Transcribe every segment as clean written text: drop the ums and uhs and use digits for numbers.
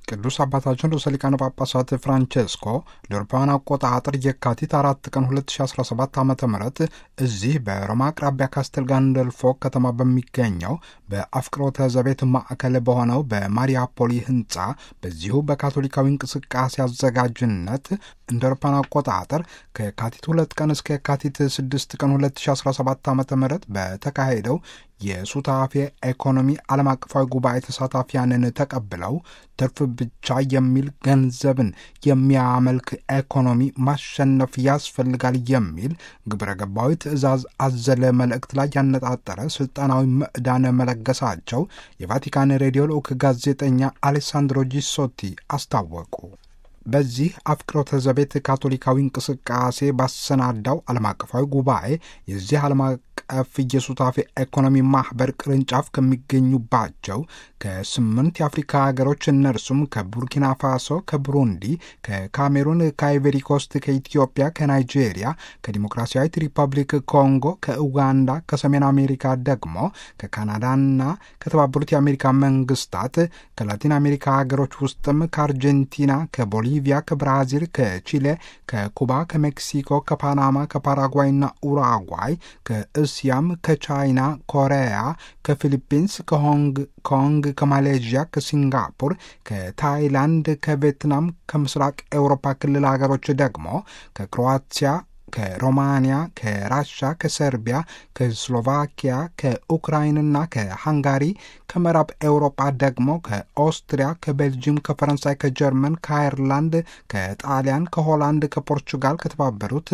ቅዱስ አባታችን ርዕሰ ሊቃነ ጳጳሳት ፍራንቼስኮ ለአውሮፓውያን አቆጣጠር የካቲት 4 ቀን 2017 ዓ ም እዚህ በሮማ አቅራቢያ ካስተል ጋንደልፎ ከተማ በሚገኘው በአፍቅሮተ ዘቤት ማዕከል በሆነው በማሪያፖሊ ህንፃ በዚሁ በካቶሊካዊ እንቅስቃሴ አዘጋጅነት እንደ አውሮፓውያን አቆጣጠር ከካቲት 2 ቀን እስከ ካቲት 6 ቀን 2017 ዓ ም በተካሄደው የሱታፌ ኢኮኖሚ ዓለም አቀፋዊ ጉባኤ ተሳታፊያንን ተቀብለው ትርፍ ብቻ የሚል ገንዘብን የሚያመልክ ኢኮኖሚ ማሸነፍ ያስፈልጋል የሚል ግብረ ገባዊ ትዕዛዝ አዘለ መልእክት ላይ ያነጣጠረ ስልጣናዊ ምዕዳን መለገሳቸው የቫቲካን ሬዲዮ ልዑክ ጋዜጠኛ አሌሳንድሮ ጂሶቲ አስታወቁ። በዚህ አፍቅሮተ ዘቤት ካቶሊካዊ እንቅስቃሴ ባሰናዳው ዓለም አቀፋዊ ጉባኤ የዚህ ዓለም አቀፍ የሱታፌ ኢኮኖሚ ማኅበር ቅርንጫፍ ከሚገኙባቸው ከ8 የአፍሪካ ሀገሮች እነርሱም ከቡርኪና ፋሶ፣ ከቡሩንዲ፣ ከካሜሩን፣ ከአይቨሪ ኮስት፣ ከኢትዮጵያ፣ ከናይጄሪያ፣ ከዲሞክራሲያዊት ሪፐብሊክ ኮንጎ፣ ከኡጋንዳ፣ ከሰሜን አሜሪካ ደግሞ ከካናዳና ከተባበሩት የአሜሪካ መንግስታት፣ ከላቲን አሜሪካ ሀገሮች ውስጥም ከአርጀንቲና፣ ከቦሊቪያ፣ ከብራዚል፣ ከቺሌ፣ ከኩባ፣ ከሜክሲኮ፣ ከፓናማ፣ ከፓራጓይና ኡራጓይ፣ ከእስያም፣ ከቻይና፣ ኮሪያ፣ ከፊሊፒንስ፣ ከሆንግ ኮንግ፣ ከማሌዥያ፣ ከሲንጋፖር፣ ከታይላንድ፣ ከቪየትናም፣ ከምስራቅ ኤውሮፓ ክልል ሀገሮች ደግሞ ከክሮዋቲያ፣ ከሮማንያ፣ ከራሻ፣ ከሰርቢያ፣ ከስሎቫኪያ፣ ከኡክራይንና ከሃንጋሪ፣ ከምዕራብ ኤውሮጳ ደግሞ ከኦስትሪያ፣ ከቤልጅየም፣ ከፈረንሳይ፣ ከጀርመን፣ ከአየርላንድ፣ ከጣሊያን፣ ከሆላንድ፣ ከፖርቹጋል፣ ከተባበሩት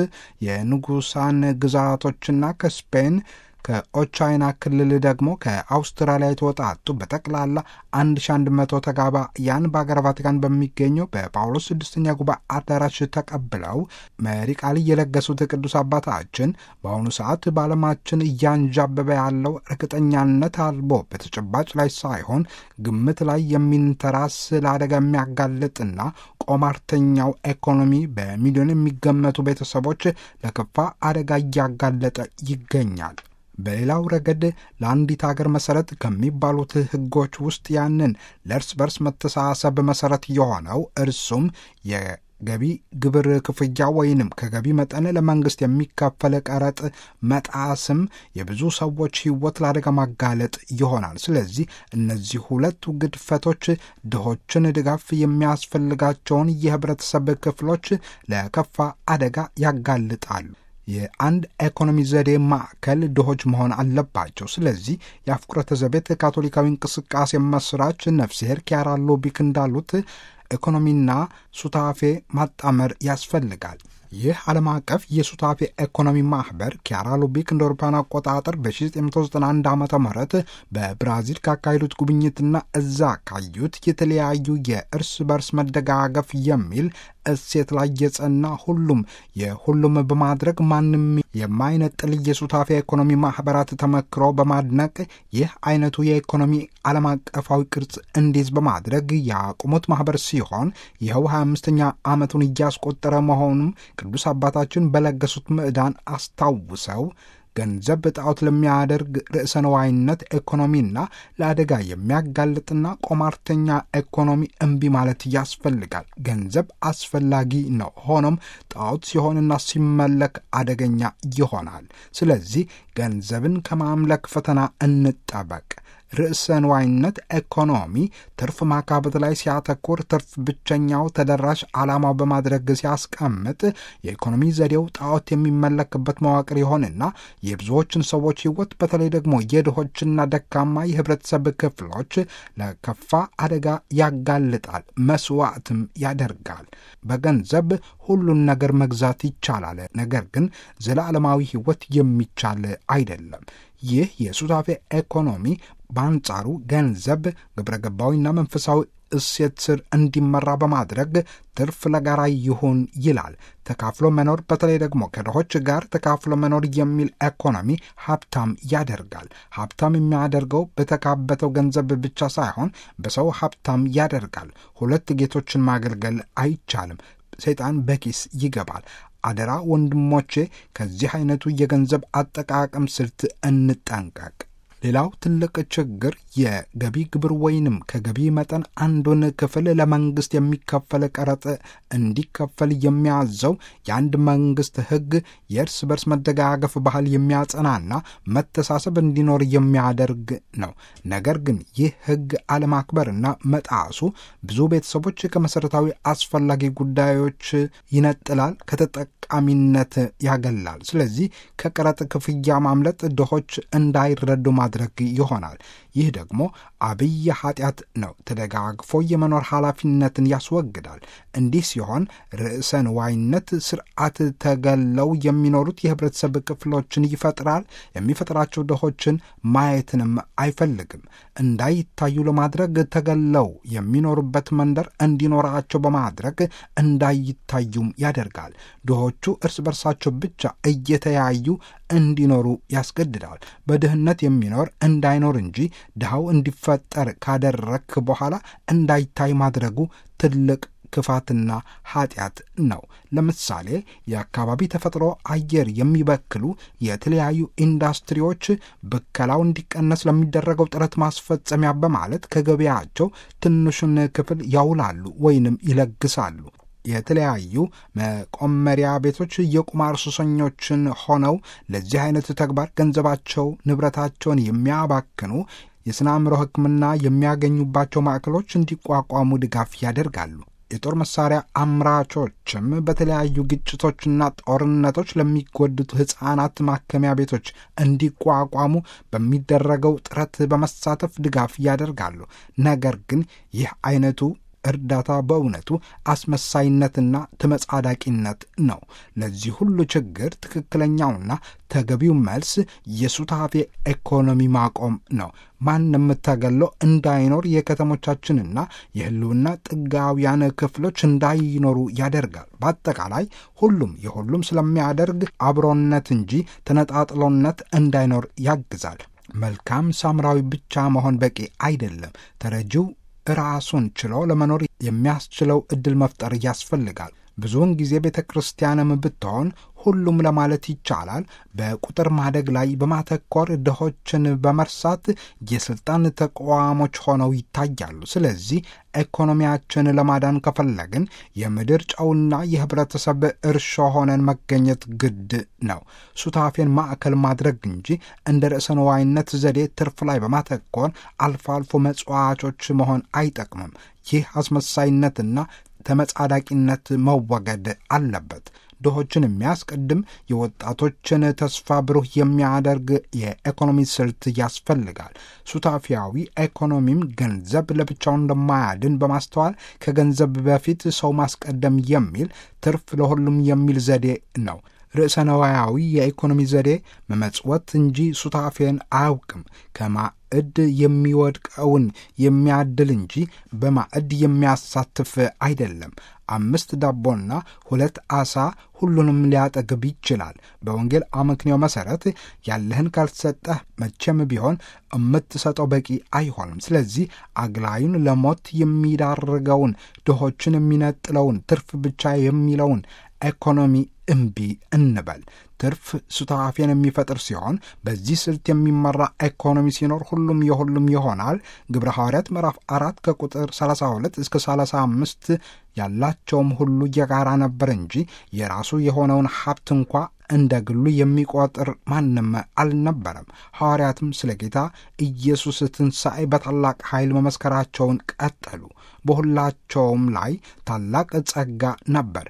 የንጉሳን ግዛቶችና ከስፔን ከኦቻይና ክልል ደግሞ ከአውስትራሊያ የተወጣጡ በጠቅላላ 1100 ተጋባያን በአገረ ቫቲካን በሚገኘው በጳውሎስ ስድስተኛ ጉባኤ አዳራሽ ተቀብለው መሪ ቃል የለገሱት ቅዱስ አባታችን በአሁኑ ሰዓት በዓለማችን እያንዣበበ ያለው እርግጠኛነት አልቦ በተጨባጭ ላይ ሳይሆን ግምት ላይ የሚንተራስ ለአደጋ የሚያጋልጥና ቆማርተኛው ኢኮኖሚ በሚሊዮን የሚገመቱ ቤተሰቦች ለከፋ አደጋ እያጋለጠ ይገኛል። በሌላው ረገድ ለአንዲት ሀገር መሰረት ከሚባሉት ሕጎች ውስጥ ያንን ለእርስ በርስ መተሳሰብ መሰረት የሆነው እርሱም የገቢ ግብር ክፍያ ወይንም ከገቢ መጠን ለመንግስት የሚከፈል ቀረጥ መጣስም የብዙ ሰዎች ሕይወት ለአደጋ ማጋለጥ ይሆናል። ስለዚህ እነዚህ ሁለቱ ግድፈቶች ድሆችን ድጋፍ የሚያስፈልጋቸውን የህብረተሰብ ክፍሎች ለከፋ አደጋ ያጋልጣሉ። የአንድ ኢኮኖሚ ዘዴ ማዕከል ድሆች መሆን አለባቸው። ስለዚህ የአፍቅሮተ ዘቤት ካቶሊካዊ እንቅስቃሴ መስራች ነፍስሄር ኪያራ ሎቢክ እንዳሉት ኢኮኖሚና ሱታፌ ማጣመር ያስፈልጋል። ይህ ዓለም አቀፍ የሱታፌ ኢኮኖሚ ማኅበር ኪያራ ሉቢክ እንደ አውሮፓውያን አቆጣጠር በ1991 ዓ ም በብራዚል ካካሄዱት ጉብኝትና እዛ ካዩት የተለያዩ የእርስ በርስ መደጋገፍ የሚል እሴት ላይ የጸና ሁሉም በማድረግ ማንም የማይነጥል የሱታፌ ኢኮኖሚ ማኅበራት ተመክሮ በማድነቅ ይህ አይነቱ የኢኮኖሚ ዓለም አቀፋዊ ቅርጽ እንዲይዝ በማድረግ ያቆሙት ማኅበር ሲሆን ይኸው 25ኛ ዓመቱን እያስቆጠረ መሆኑም ቅዱስ አባታችን በለገሱት ምዕዳን አስታውሰው ገንዘብ ጣዖት ለሚያደርግ ርዕሰ ነዋይነት ኢኮኖሚና ለአደጋ የሚያጋልጥና ቆማርተኛ ኢኮኖሚ እምቢ ማለት ያስፈልጋል። ገንዘብ አስፈላጊ ነው። ሆኖም ጣዖት ሲሆንና ሲመለክ አደገኛ ይሆናል። ስለዚህ ገንዘብን ከማምለክ ፈተና እንጠበቅ። ርዕሰ ነዋይነት ኢኮኖሚ ትርፍ ማካበት ላይ ሲያተኩር ትርፍ ብቸኛው ተደራሽ ዓላማው በማድረግ ሲያስቀምጥ የኢኮኖሚ ዘዴው ጣዖት የሚመለክበት መዋቅር ይሆንና የብዙዎችን ሰዎች ሕይወት በተለይ ደግሞ የድሆችና ደካማ የህብረተሰብ ክፍሎች ለከፋ አደጋ ያጋልጣል፣ መስዋዕትም ያደርጋል። በገንዘብ ሁሉን ነገር መግዛት ይቻላል፣ ነገር ግን ዘላለማዊ ሕይወት የሚቻል አይደለም። ይህ የሱታፌ ኢኮኖሚ በአንጻሩ ገንዘብ ግብረ ገባዊና መንፈሳዊ እሴት ስር እንዲመራ በማድረግ ትርፍ ለጋራ ይሁን ይላል። ተካፍሎ መኖር በተለይ ደግሞ ከድሆች ጋር ተካፍሎ መኖር የሚል ኢኮኖሚ ሀብታም ያደርጋል። ሀብታም የሚያደርገው በተካበተው ገንዘብ ብቻ ሳይሆን በሰው ሀብታም ያደርጋል። ሁለት ጌቶችን ማገልገል አይቻልም። ሰይጣን በኪስ ይገባል። አደራ ወንድሞቼ፣ ከዚህ አይነቱ የገንዘብ አጠቃቀም ስልት እንጠንቀቅ። ሌላው ትልቅ ችግር የገቢ ግብር ወይንም ከገቢ መጠን አንዱን ክፍል ለመንግስት የሚከፈል ቀረጥ እንዲከፈል የሚያዘው የአንድ መንግስት ሕግ የእርስ በርስ መደጋገፍ ባህል የሚያጸናና መተሳሰብ እንዲኖር የሚያደርግ ነው። ነገር ግን ይህ ሕግ አለማክበርና መጣሱ ብዙ ቤተሰቦች ከመሠረታዊ አስፈላጊ ጉዳዮች ይነጥላል፣ ከተጠቃሚነት ያገላል። ስለዚህ ከቀረጥ ክፍያ ማምለጥ ድሆች እንዳይረዱ ማድረግ ይሆናል። ይህ ደግሞ አብይ ኃጢአት ነው። ተደጋግፎ የመኖር ኃላፊነትን ያስወግዳል። እንዲህ ሲሆን ርዕሰ ንዋይነት ስርዓት ተገለው የሚኖሩት የህብረተሰብ ክፍሎችን ይፈጥራል። የሚፈጥራቸው ድሆችን ማየትንም አይፈልግም። እንዳይታዩ ለማድረግ ተገለው የሚኖሩበት መንደር እንዲኖራቸው በማድረግ እንዳይታዩም ያደርጋል። ድሆቹ እርስ በርሳቸው ብቻ እየተያዩ እንዲኖሩ ያስገድዳል። በድህነት የሚኖር እንዳይኖር እንጂ ድሃው እንዲፈጠር ካደረክ በኋላ እንዳይታይ ማድረጉ ትልቅ ክፋትና ኃጢአት ነው። ለምሳሌ የአካባቢ ተፈጥሮ አየር የሚበክሉ የተለያዩ ኢንዱስትሪዎች ብከላው እንዲቀነስ ለሚደረገው ጥረት ማስፈጸሚያ በማለት ከገበያቸው ትንሹን ክፍል ያውላሉ ወይንም ይለግሳሉ። የተለያዩ መቆመሪያ ቤቶች የቁማር ሱሰኞችን ሆነው ለዚህ አይነት ተግባር ገንዘባቸው፣ ንብረታቸውን የሚያባክኑ የስነ አእምሮ ሕክምና የሚያገኙባቸው ማዕከሎች እንዲቋቋሙ ድጋፍ ያደርጋሉ። የጦር መሳሪያ አምራቾችም በተለያዩ ግጭቶችና ጦርነቶች ለሚጎዱት ሕፃናት ማከሚያ ቤቶች እንዲቋቋሙ በሚደረገው ጥረት በመሳተፍ ድጋፍ ያደርጋሉ። ነገር ግን ይህ አይነቱ እርዳታ በእውነቱ አስመሳይነትና ተመጻዳቂነት ነው። ለዚህ ሁሉ ችግር ትክክለኛውና ተገቢው መልስ የሱታፌ ኢኮኖሚ ማቆም ነው። ማንም ተገሎ እንዳይኖር የከተሞቻችንና የህልውና ጥጋውያን ክፍሎች እንዳይኖሩ ያደርጋል። በአጠቃላይ ሁሉም የሁሉም ስለሚያደርግ አብሮነት እንጂ ተነጣጥሎነት እንዳይኖር ያግዛል። መልካም ሳምራዊ ብቻ መሆን በቂ አይደለም። ተረጂው ራሱን ችሎ ለመኖር የሚያስችለው ዕድል መፍጠር ያስፈልጋል። ብዙውን ጊዜ ቤተ ክርስቲያንም ብትሆን ሁሉም ለማለት ይቻላል በቁጥር ማደግ ላይ በማተኮር ድሆችን በመርሳት የስልጣን ተቋሞች ሆነው ይታያሉ። ስለዚህ ኢኮኖሚያችን ለማዳን ከፈለግን የምድር ጨውና የህብረተሰብ እርሾ ሆነን መገኘት ግድ ነው። ሱታፌን ማዕከል ማድረግ እንጂ እንደ ርዕሰ ንዋይነት ዘዴ ትርፍ ላይ በማተኮር አልፎ አልፎ መጽዋቾች መሆን አይጠቅምም። ይህ አስመሳይነትና ተመጻዳቂነት መወገድ አለበት። ድሆችን የሚያስቀድም የወጣቶችን ተስፋ ብሩህ የሚያደርግ የኢኮኖሚ ስልት ያስፈልጋል። ሱታፊያዊ ኢኮኖሚም ገንዘብ ለብቻው እንደማያድን በማስተዋል ከገንዘብ በፊት ሰው ማስቀደም የሚል ትርፍ ለሁሉም የሚል ዘዴ ነው። ርዕሰ ነዋያዊ የኢኮኖሚ ዘዴ መመጽወት እንጂ ሱታፌን አያውቅም። ከማዕድ የሚወድቀውን የሚያድል እንጂ በማዕድ የሚያሳትፍ አይደለም። 5 ዳቦና 2 ዓሣ ሁሉንም ሊያጠግብ ይችላል። በወንጌል አመክንዮ መሠረት ያለህን ካልሰጠህ መቼም ቢሆን የምትሰጠው በቂ አይሆንም። ስለዚህ አግላዩን ለሞት የሚዳርገውን ድሆችን የሚነጥለውን ትርፍ ብቻ የሚለውን ኢኮኖሚ እምቢ እንበል። ትርፍ ሱታፌን የሚፈጥር ሲሆን በዚህ ስልት የሚመራ ኢኮኖሚ ሲኖር ሁሉም የሁሉም ይሆናል። ግብረ ሐዋርያት ምዕራፍ 4 ከቁጥር 32 እስከ 35 ያላቸውም ሁሉ የጋራ ነበር እንጂ የራሱ የሆነውን ሀብት እንኳ እንደ ግሉ የሚቆጥር ማንም አልነበረም። ሐዋርያትም ስለ ጌታ ኢየሱስ ትንሣኤ በታላቅ ኃይል መመስከራቸውን ቀጠሉ። በሁላቸውም ላይ ታላቅ ጸጋ ነበር።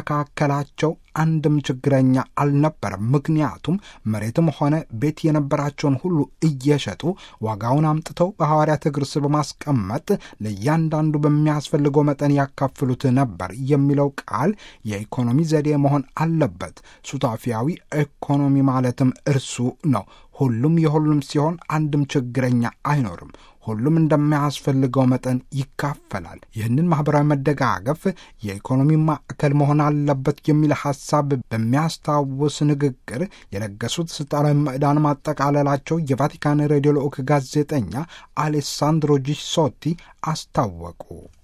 ከመካከላቸው አንድም ችግረኛ አልነበረም። ምክንያቱም መሬትም ሆነ ቤት የነበራቸውን ሁሉ እየሸጡ ዋጋውን አምጥተው በሐዋርያት እግር ስር በማስቀመጥ ለእያንዳንዱ በሚያስፈልገው መጠን ያካፍሉት ነበር የሚለው ቃል የኢኮኖሚ ዘዴ መሆን አለበት። ሱታፊያዊ ኢኮኖሚ ማለትም እርሱ ነው። ሁሉም የሁሉም ሲሆን አንድም ችግረኛ አይኖርም። ሁሉም እንደሚያስፈልገው መጠን ይካፈላል። ይህንን ማኅበራዊ መደጋገፍ የኢኮኖሚ ማዕከል መሆን አለበት የሚል ሐሳብ በሚያስታውስ ንግግር የለገሱት ሥልጣናዊ ምዕዳን ማጠቃለላቸው የቫቲካን ሬዲዮ ልዑክ ጋዜጠኛ አሌሳንድሮ ጂሶቲ አስታወቁ።